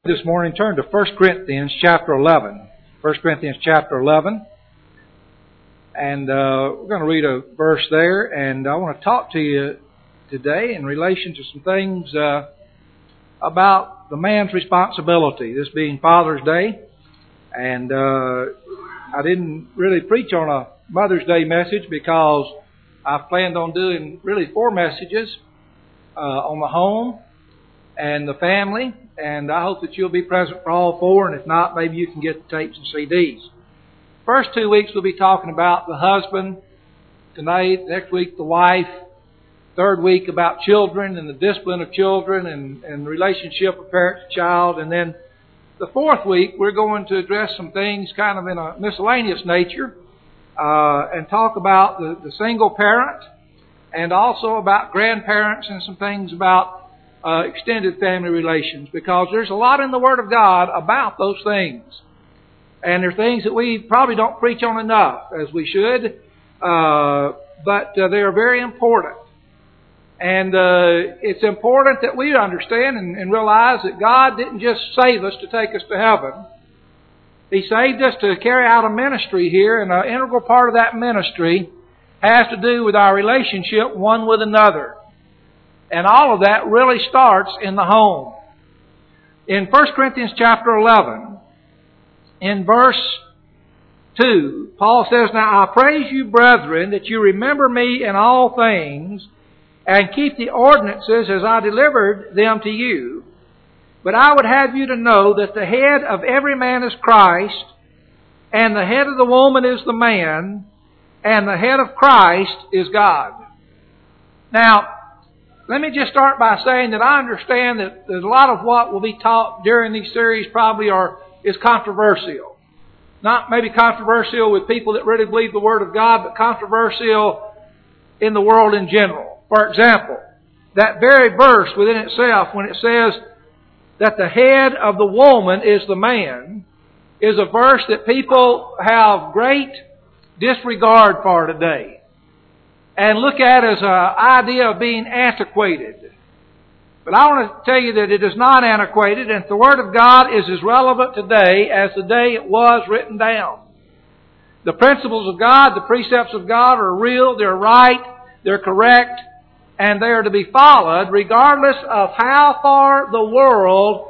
This morning, turn to 1 Corinthians chapter 11. 1 Corinthians chapter 11. And we're going to read a verse there. And I want to talk to you today in relation to some things about the man's responsibility, this being Father's Day. And I didn't really preach on a Mother's Day message because I planned on doing really 4 messages on the home and the family, and I hope that you'll be present for all 4, and if not, maybe you can get the tapes and CDs. First 2 weeks we'll be talking about the husband, tonight, next week the wife, third week about children and the discipline of children and the relationship of parent to child, and then the 4th week we're going to address some things kind of in a miscellaneous nature and talk about the single parent and also about grandparents and some things about extended family relations, because there's a lot in the Word of God about those things. And they're things that we probably don't preach on enough, as we should, but they are very important. And it's important that we understand and realize that God didn't just save us to take us to heaven. He saved us to carry out a ministry here, and an integral part of that ministry has to do with our relationship one with another. And all of that really starts in the home. In 1 Corinthians chapter 11, in verse 2, Paul says, "Now I praise you, brethren, that you remember me in all things, and keep the ordinances as I delivered them to you. But I would have you to know that the head of every man is Christ, and the head of the woman is the man, and the head of Christ is God." Now, let me just start by saying that I understand that there's a lot of what will be taught during these series probably is controversial. Not maybe controversial with people that really believe the Word of God, but controversial in the world in general. For example, that very verse within itself, when it says that the head of the woman is the man, is a verse that people have great disregard for today and look at as an idea of being antiquated. But I want to tell you that it is not antiquated, and the Word of God is as relevant today as the day it was written down. The principles of God, the precepts of God are real, they're right, they're correct, and they are to be followed regardless of how far the world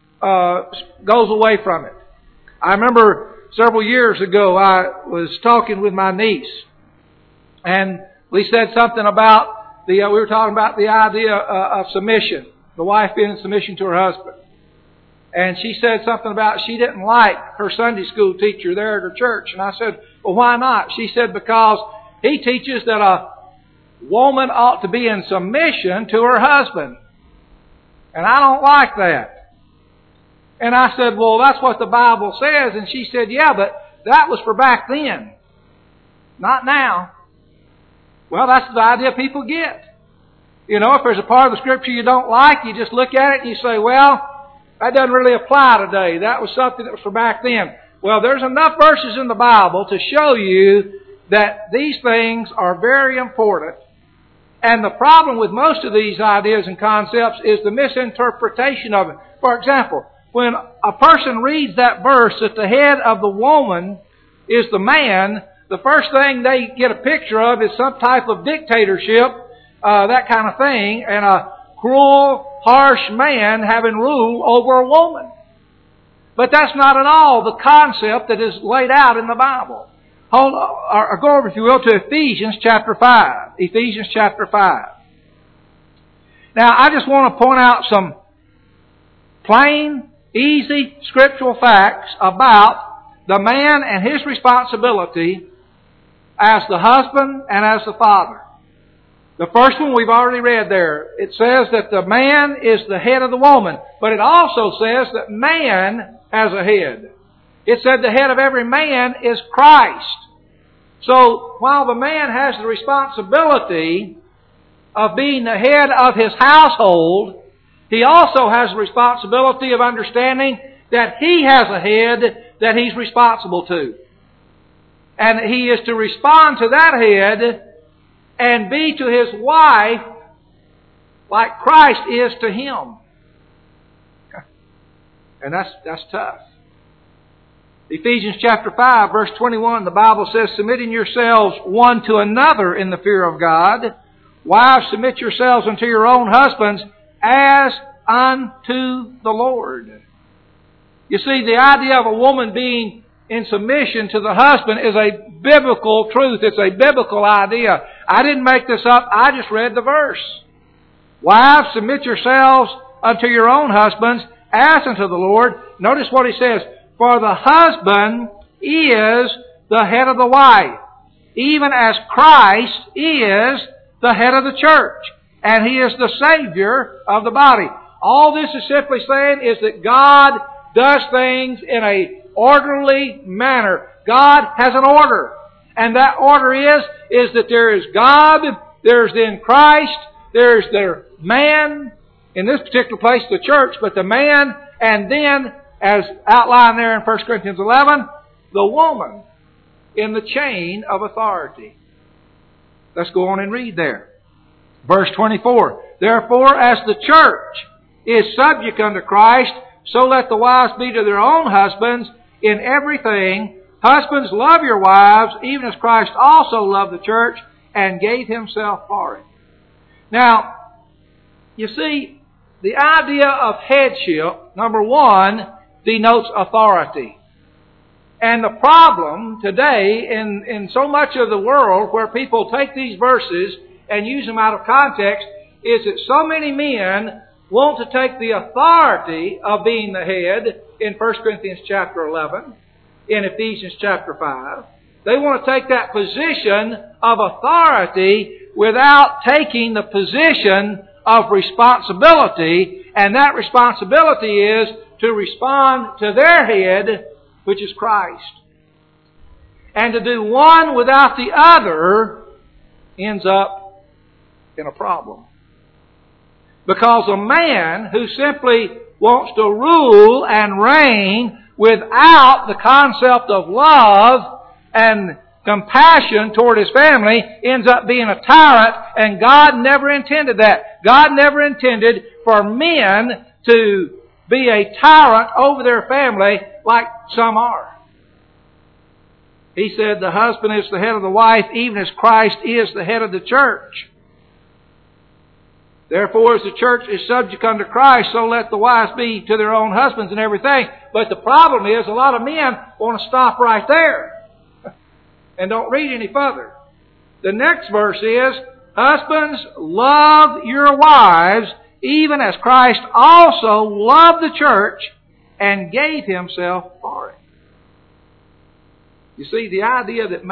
goes away from it. I remember several years ago I was talking with my niece, and we said something about we were talking about the idea of submission, the wife being in submission to her husband. And she said something about she didn't like her Sunday school teacher there at her church. And I said, well, why not? She said, because he teaches that a woman ought to be in submission to her husband. And I don't like that. And I said, well, that's what the Bible says. And she said, yeah, but that was for back then, not now. Well, that's the idea people get. You know, if there's a part of the Scripture you don't like, you just look at it and you say, well, that doesn't really apply today. That was something that was for back then. Well, there's enough verses in the Bible to show you that these things are very important. And the problem with most of these ideas and concepts is the misinterpretation of it. For example, when a person reads that verse that the head of the woman is the man, the first thing they get a picture of is some type of dictatorship, that kind of thing, and a cruel, harsh man having rule over a woman. But that's not at all the concept that is laid out in the Bible. Go over, if you will, to Ephesians chapter 5. Ephesians chapter 5. Now, I just want to point out some plain, easy scriptural facts about the man and his responsibility as the husband and as the father. The first one we've already read there. It says that the man is the head of the woman. But it also says that man has a head. It said the head of every man is Christ. So while the man has the responsibility of being the head of his household, he also has the responsibility of understanding that he has a head that he's responsible to. And he is to respond to that head and be to his wife like Christ is to him. And that's tough. Ephesians chapter 5, verse 21, the Bible says, submitting yourselves one to another in the fear of God. Wives, submit yourselves unto your own husbands as unto the Lord. You see, the idea of a woman being in submission to the husband is a biblical truth. It's a biblical idea. I didn't make this up. I just read the verse. Wives, submit yourselves unto your own husbands as unto the Lord. Notice what he says. For the husband is the head of the wife, even as Christ is the head of the church, and He is the Savior of the body. All this is simply saying is that God does things in a orderly manner. God has an order. And that order is that there is God, there's then Christ, there's the man, in this particular place the church, but the man, and then, as outlined there in 1 Corinthians 11, the woman in the chain of authority. Let's go on and read there. Verse 24. Therefore, as the church is subject unto Christ, so let the wives be to their own husbands in everything. Husbands, love your wives, even as Christ also loved the church and gave Himself for it. Now, you see, the idea of headship, number one, denotes authority. And the problem today in so much of the world where people take these verses and use them out of context is that so many men want to take the authority of being the head in 1 Corinthians chapter 11, in Ephesians chapter 5. They want to take that position of authority without taking the position of responsibility, and that responsibility is to respond to their head, which is Christ. And to do one without the other ends up in a problem. Because a man who simply wants to rule and reign without the concept of love and compassion toward his family ends up being a tyrant, and God never intended that. God never intended for men to be a tyrant over their family like some are. He said the husband is the head of the wife, even as Christ is the head of the church. Therefore, as the church is subject unto Christ, so let the wives be to their own husbands and everything. But the problem is, a lot of men want to stop right there and don't read any further. The next verse is, husbands, love your wives, even as Christ also loved the church and gave Himself for it. You see, the idea that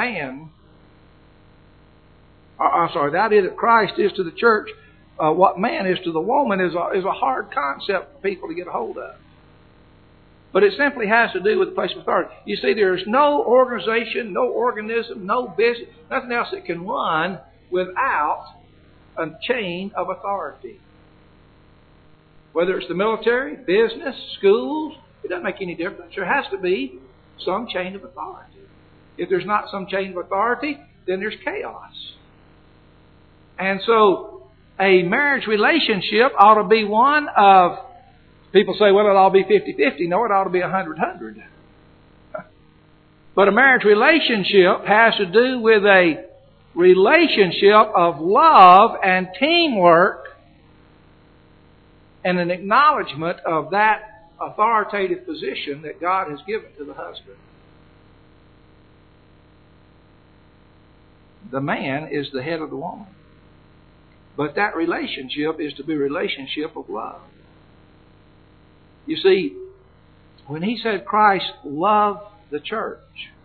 the idea that Christ is to the church, what man is to the woman is a hard concept for people to get a hold of. But it simply has to do with the place of authority. You see, there's no organization, no organism, no business, nothing else that can run without a chain of authority. Whether it's the military, business, schools, it doesn't make any difference. There has to be some chain of authority. If there's not some chain of authority, then there's chaos. And so, a marriage relationship ought to be one of, people say, well, it ought to be 50-50. No, it ought to be 100-100. But a marriage relationship has to do with a relationship of love and teamwork and an acknowledgement of that authoritative position that God has given to the husband. The man is the head of the woman. But that relationship is to be a relationship of love. You see, when he said Christ loved the church,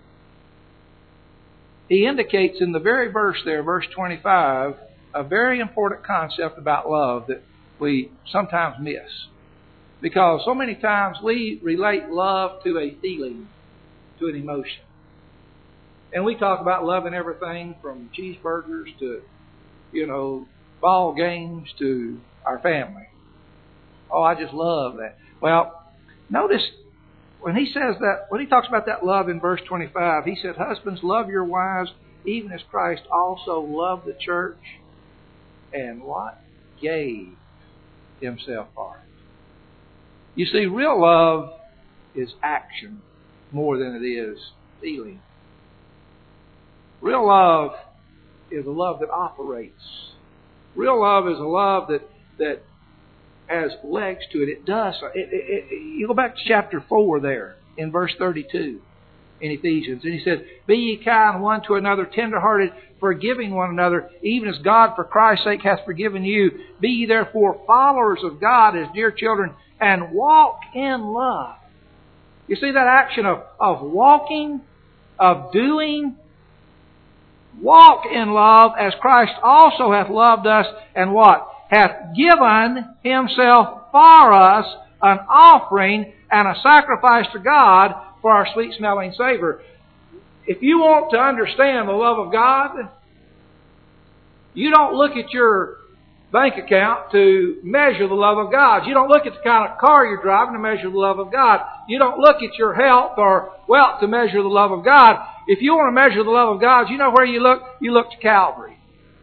he indicates in the very verse there, verse 25, a very important concept about love that we sometimes miss. Because so many times we relate love to a feeling, to an emotion. And we talk about loving everything from cheeseburgers to, ball games to our family. Oh, I just love that. Well, notice when he says that, when he talks about that love in verse 25, he said, husbands, love your wives, even as Christ also loved the church. And what? Gave Himself for it. You see, real love is action more than it is feeling. Real love is a love that operates. Real love is a love that has legs to it. It does. You go back to chapter 4 there, in verse 32 in Ephesians. And he says, "Be ye kind one to another, tenderhearted, forgiving one another, even as God for Christ's sake hath forgiven you. Be ye therefore followers of God as dear children, and walk in love." You see that action of walking, of doing? Walk in love as Christ also hath loved us, and what? Hath given Himself for us, an offering and a sacrifice to God for our sweet-smelling savor. If you want to understand the love of God, you don't look at your bank account to measure the love of God. You don't look at the kind of car you're driving to measure the love of God. You don't look at your health or wealth to measure the love of God. If you want to measure the love of God, you know where you look? You look to Calvary.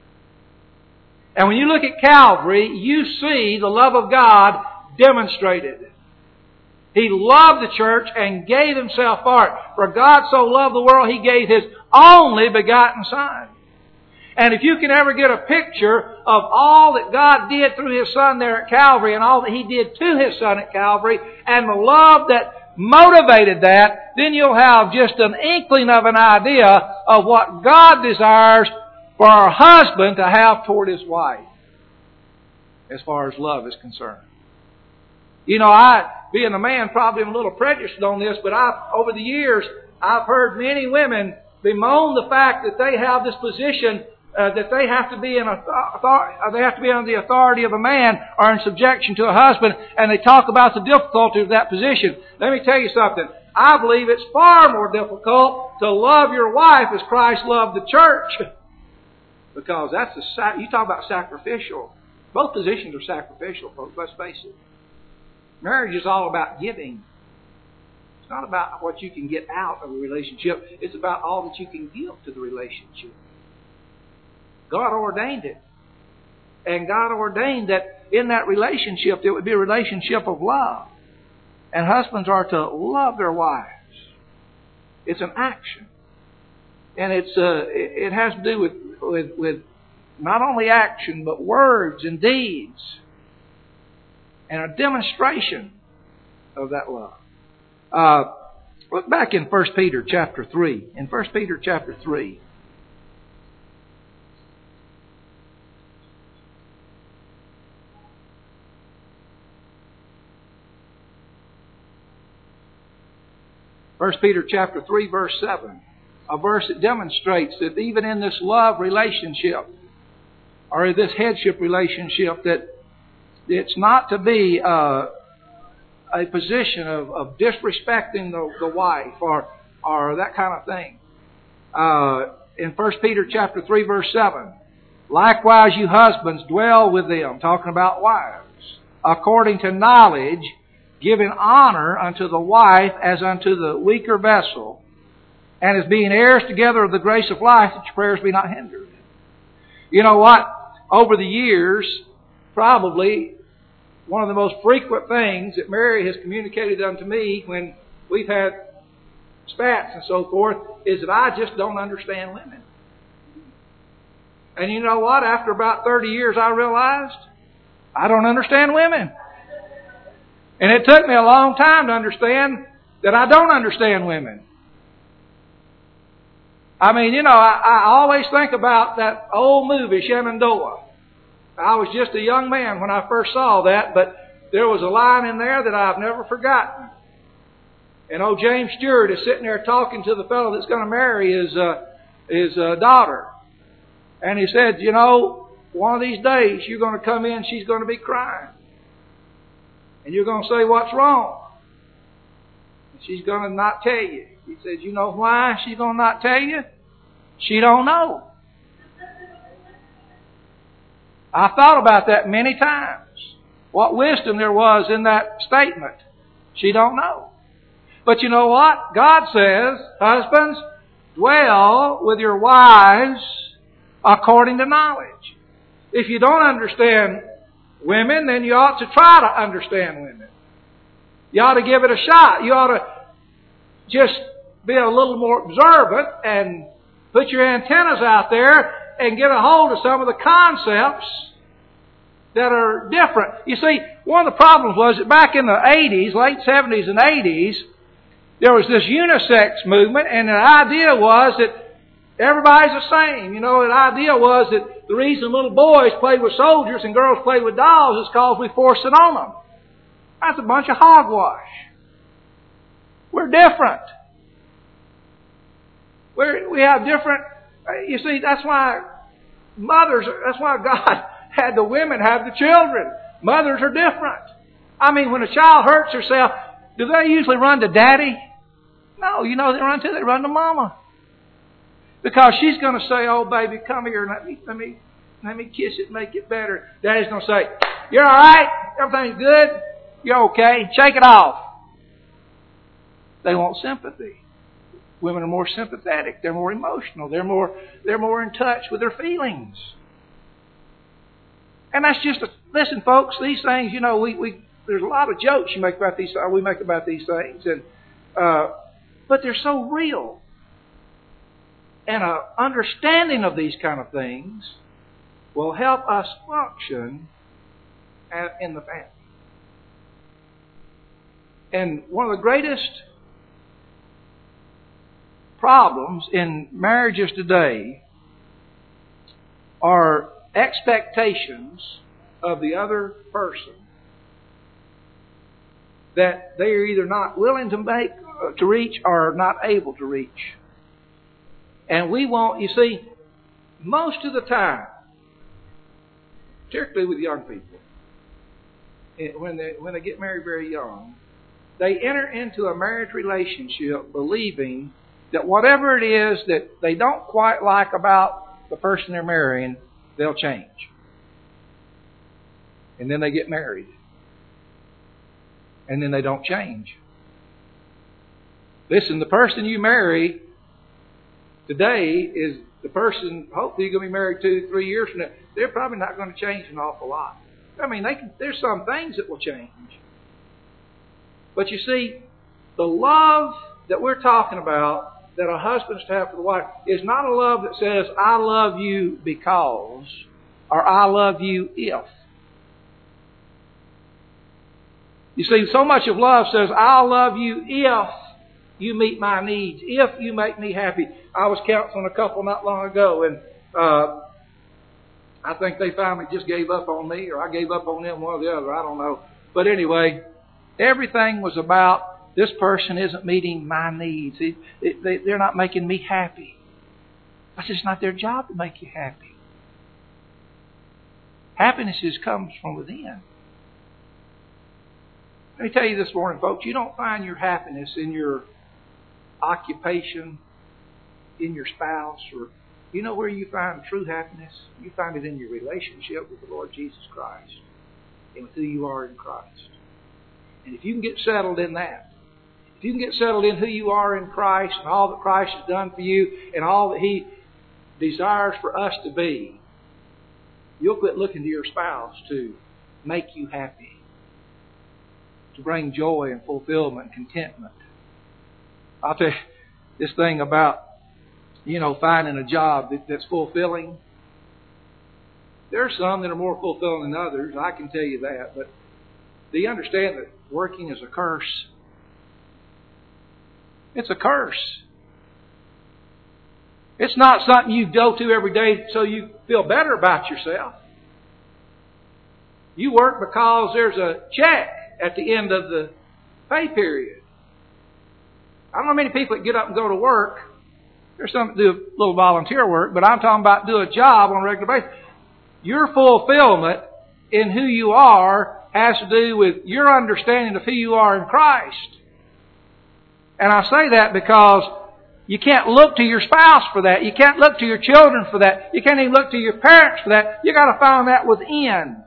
And when you look at Calvary, you see the love of God demonstrated. He loved the church and gave Himself for it. For God so loved the world, He gave His only begotten Son. And if you can ever get a picture of all that God did through His Son there at Calvary, and all that He did to His Son at Calvary, and the love that motivated that, then you'll have just an inkling of an idea of what God desires for a husband to have toward his wife, as far as love is concerned. You know, I, being a man, probably am a little prejudiced on this, but over the years, I've heard many women bemoan the fact that they have this position that they have to be they have to be under the authority of a man or in subjection to a husband, and they talk about the difficulty of that position. Let me tell you something. I believe it's far more difficult to love your wife as Christ loved the church, because that's you talk about sacrificial. Both positions are sacrificial, folks. Let's face it. Marriage is all about giving. It's not about what you can get out of a relationship. It's about all that you can give to the relationship. God ordained it. And God ordained that in that relationship, it would be a relationship of love. And husbands are to love their wives. It's an action. And it has to do with not only action, but words and deeds. And a demonstration of that love. Look back in 1 Peter chapter 3. In 1 Peter chapter 3. First Peter chapter 3, verse 7. A verse that demonstrates that even in this love relationship, or this headship relationship, that it's not to be a position of disrespecting the wife or that kind of thing. In 1 Peter chapter 3, verse 7, likewise you husbands dwell with them, talking about wives, according to knowledge, giving honor unto the wife as unto the weaker vessel, and as being heirs together of the grace of life, that your prayers be not hindered. You know what? Over the years, probably one of the most frequent things that Mary has communicated unto me when we've had spats and so forth is that I just don't understand women. And you know what? After about 30 years, I realized I don't understand women. And it took me a long time to understand that I don't understand women. I mean, you know, I always think about that old movie, Shenandoah. I was just a young man when I first saw that, but there was a line in there that I've never forgotten. And old James Stewart is sitting there talking to the fellow that's going to marry his daughter. And he said, you know, one of these days you're going to come in, she's going to be crying. And you're going to say, what's wrong? And she's going to not tell you. He said, you know why she's going to not tell you? She don't know. I thought about that many times. What wisdom there was in that statement. She don't know. But you know what? God says, husbands, dwell with your wives according to knowledge. If you don't understand women, then you ought to try to understand women. You ought to give it a shot. You ought to just be a little more observant and put your antennas out there and get a hold of some of the concepts that are different. You see, one of the problems was that back in the 80s, late 70s and 80s, there was this unisex movement, and the idea was that everybody's the same. You know, the idea was that the reason little boys played with soldiers and girls played with dolls is because we forced it on them. That's a bunch of hogwash. We're different. We have different... You see, that's why God had the women have the children. Mothers are different. I mean, when a child hurts herself, do they usually run to daddy? No, you know they run to mama. Because she's going to say, oh baby, come here, let me kiss it, make it better. Daddy's going to say, you're alright? Everything's good? You're okay? Shake it off. They want sympathy. Women are more sympathetic. They're more emotional. They're more in touch with their feelings. And that's just listen, folks. These things, you know, there's a lot of jokes we make about these things, and but they're so real. And an understanding of these kind of things will help us function in the family. And one of the greatest problems in marriages today are expectations of the other person that they are either not willing to reach or not able to reach. And you see, most of the time, particularly with young people, when they get married very young, they enter into a marriage relationship believing that whatever it is that they don't quite like about the person they're marrying, they'll change. And then they get married. And then they don't change. Listen, the person you marry today is the person, hopefully you're going to be married 2-3 years from now. They're probably not going to change an awful lot. I mean, there's some things that will change. But you see, the love that we're talking about, that a husband's to have for the wife, is not a love that says, I love you because, or I love you if. You see, so much of love says, I'll love you if you meet my needs, if you make me happy. I was counseling a couple not long ago, and I think they finally just gave up on me, or I gave up on them, one or the other, I don't know. But anyway, everything was about, this person isn't meeting my needs. They're not making me happy. That's just not their job to make you happy. Happiness comes from within. Let me tell you this morning, folks, you don't find your happiness in your occupation, in your spouse, or you know where you find true happiness? You find it in your relationship with the Lord Jesus Christ and with who you are in Christ. And if you can get settled in that, if you can get settled in who you are in Christ and all that Christ has done for you and all that He desires for us to be, you'll quit looking to your spouse to make you happy, to bring joy and fulfillment and contentment. I'll tell you this thing about, finding a job that's fulfilling. There are some that are more fulfilling than others, I can tell you that. But do you understand that working is a curse? It's a curse. It's not something you go to every day so you feel better about yourself. You work because there's a check at the end of the pay period. I don't know many people that get up and go to work. There's some that do a little volunteer work, but I'm talking about do a job on a regular basis. Your fulfillment in who you are has to do with your understanding of who you are in Christ. And I say that because you can't look to your spouse for that. You can't look to your children for that. You can't even look to your parents for that. You got to find that within.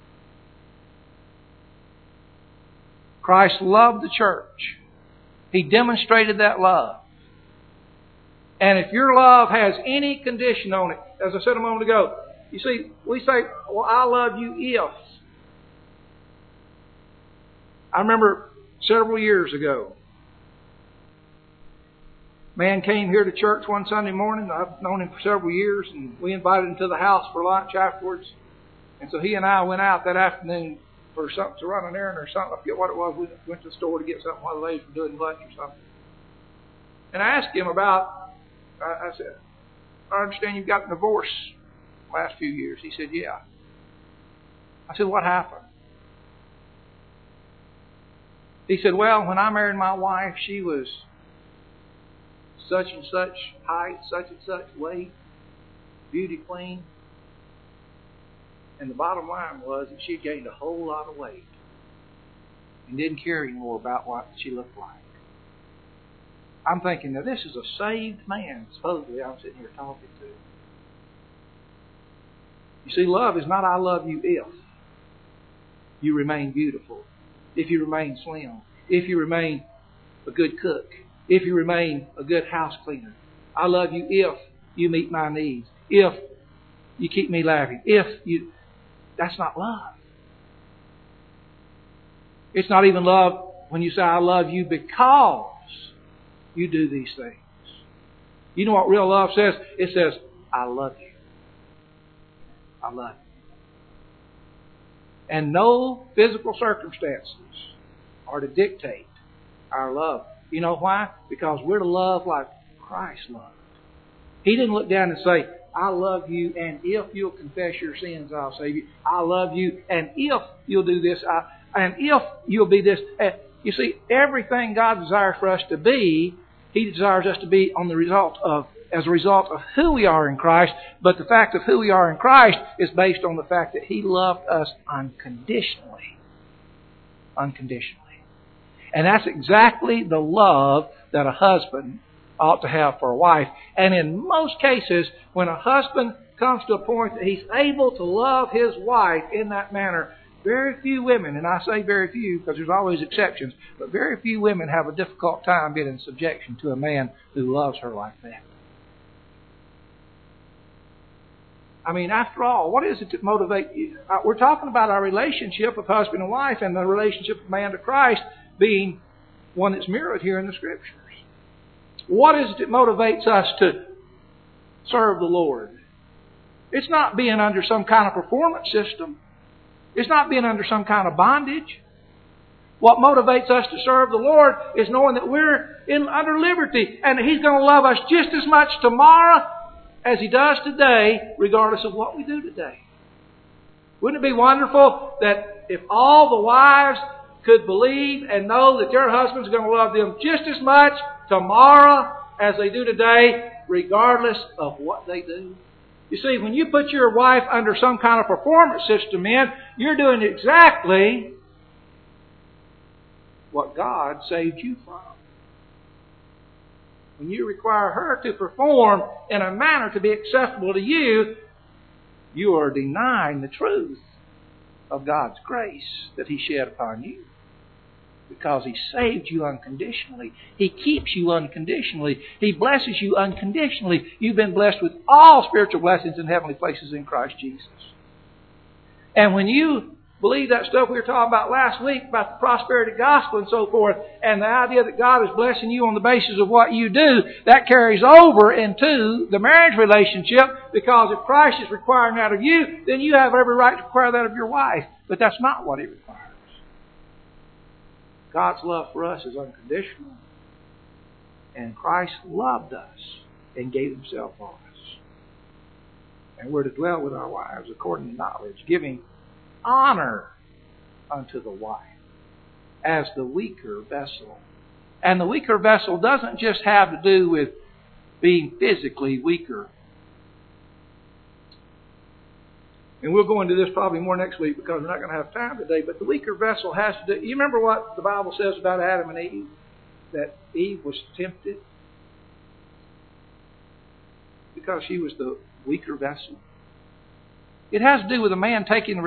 Christ loved the church. He demonstrated that love. And if your love has any condition on it, as I said a moment ago, you see, we say, well, I love you if. I remember several years ago. Man came here to church one Sunday morning. I've known him for several years, and we invited him to the house for lunch afterwards. And so he and I went out that afternoon for something, to run an errand or something. I forget what it was. We went to the store to get something while the ladies were doing lunch or something. And I asked him about, I said, I understand you've gotten a divorce the last few years. He said, yeah. I said, what happened? He said, well, when I married my wife, she was such and such height, such and such weight, beauty queen. And the bottom line was that she gained a whole lot of weight and didn't care anymore about what she looked like. I'm thinking, now this is a saved man, supposedly I'm sitting here talking to. You see, love is not I love you if you remain beautiful, if you remain slim, if you remain a good cook, if you remain a good house cleaner. I love you if you meet my needs, if you keep me laughing, if you... That's not love. It's not even love when you say, I love you because you do these things. You know what real love says? It says, I love you. I love you. And no physical circumstances are to dictate our love. You know why? Because we're to love like Christ loved. He didn't look down and say, I love you, and if you'll confess your sins, I'll save you. I love you, and if you'll do this, and if you'll be this. You see, everything God desires for us to be, He desires us to be as a result of who we are in Christ. But the fact of who we are in Christ is based on the fact that He loved us unconditionally. Unconditionally. And that's exactly the love that a husband ought to have for a wife. And in most cases, when a husband comes to a point that he's able to love his wife in that manner, very few women, and I say very few because there's always exceptions, but very few women have a difficult time being in subjection to a man who loves her like that. I mean, after all, what is it that motivates you? We're talking about our relationship of husband and wife and the relationship of man to Christ being one that's mirrored here in the Scriptures. What is it that motivates us to serve the Lord? It's not being under some kind of performance system. It's not being under some kind of bondage. What motivates us to serve the Lord is knowing that we're under liberty and that He's going to love us just as much tomorrow as He does today, regardless of what we do today. Wouldn't it be wonderful that if all the wives could believe and know that their husband's going to love them just as much tomorrow as they do today, regardless of what they do? You see, when you put your wife under some kind of performance system you're doing exactly what God saved you from. When you require her to perform in a manner to be acceptable to you, you are denying the truth of God's grace that He shed upon you. Because He saved you unconditionally. He keeps you unconditionally. He blesses you unconditionally. You've been blessed with all spiritual blessings in heavenly places in Christ Jesus. And when you believe that stuff we were talking about last week, about the prosperity gospel and so forth, and the idea that God is blessing you on the basis of what you do, that carries over into the marriage relationship, because if Christ is requiring that of you, then you have every right to require that of your wife. But that's not what He requires. God's love for us is unconditional. And Christ loved us and gave Himself for us. And we're to dwell with our wives according to knowledge, giving honor unto the wife as the weaker vessel. And the weaker vessel doesn't just have to do with being physically weaker. And we'll go into this probably more next week because we're not going to have time today. But the weaker vessel has to do... You remember what the Bible says about Adam and Eve? That Eve was tempted because she was the weaker vessel. It has to do with a man taking the